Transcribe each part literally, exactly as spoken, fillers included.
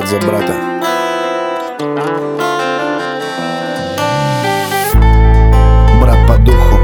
брат за брата. Брат по духу.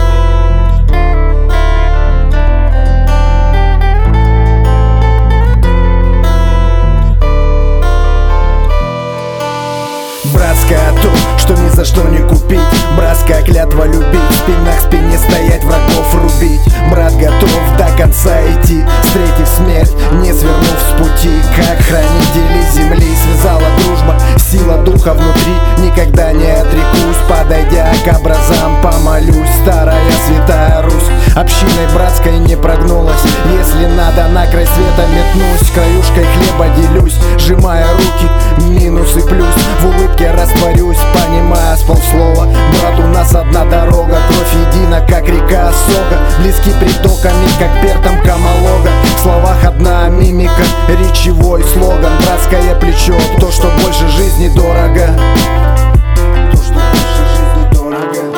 Братская то, что ни за что не купить. Братская клятва любить, спина к спине стоять, врагов рубить. Брат готов до конца идти, встретив смерть, не свернув с пути. Как хранители земли связала дружба, сила духа внутри, никогда не отрекусь. Подойдя к образам, помолюсь. Старая святая Русь общиной братской не прогнулась. Если надо, на край света метнусь, краюшкой хлеба делюсь, сжимая руки, минус и плюс. В улыбке растворюсь, понимая с полслова. Брат, у нас одна дорога, кровь едина, как река Осога. Близки притоками, как пертом Камалога. В словах одна мимика, речевой слоган. Братское плечо, то, что больше жизни дорого. То, что больше жизни дорого.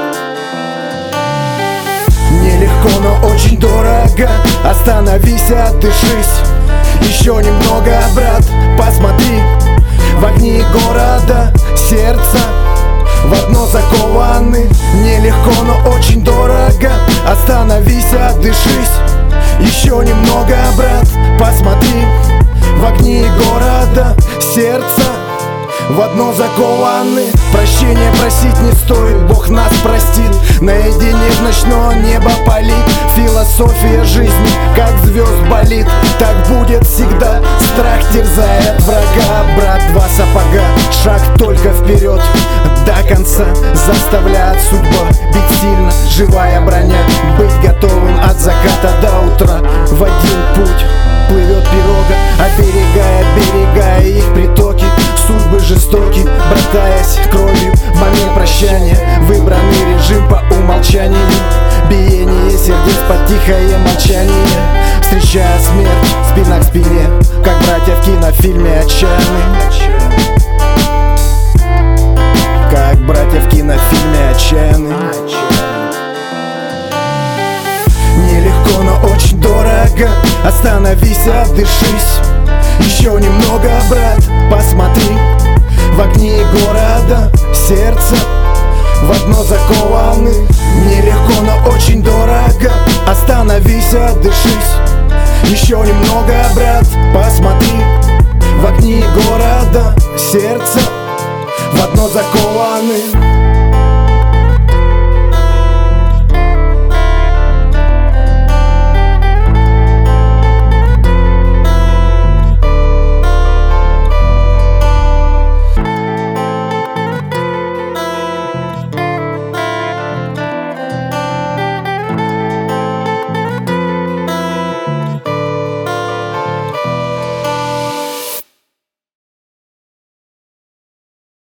Нелегко, но очень дорого. Остановись, отдышись. Еще немного, брат, посмотри. В огни города сердца в одно закованы. Нелегко, но очень дорого. Остановись, отдышись. Еще немного, брат, посмотри. В огни города сердца в одно закованы. Прощения просить не стоит, Бог нас простит. Наедине в ночное небо палит. Философия жизни, как звезд болит. Так будет всегда, страх терзает врага. Брат, два сапога, шаг только вперед. До конца заставляет судьба бить сильно. Живая броня, быть готовым от заката до утра. В один путь плывет пирога, оберегая, оберегая их притоки. Судьбы жестоки, братаясь кровью, момент прощания. Выбранный режим по умолчанию. Биение сердец под тихое молчание. Встречая смерть спина к спине, как братья в кинофильме «Отчаянный». Как братья в кинофильме «Отчаянный». Нелегко, но очень дорого. Остановись, отдышись. Еще немного, брат, посмотри. В огни города сердца в одно закованы. Нелегко, но очень дорого. Остановись, отдышись. Еще немного, брат, посмотри. В огни города сердца в одно закованы.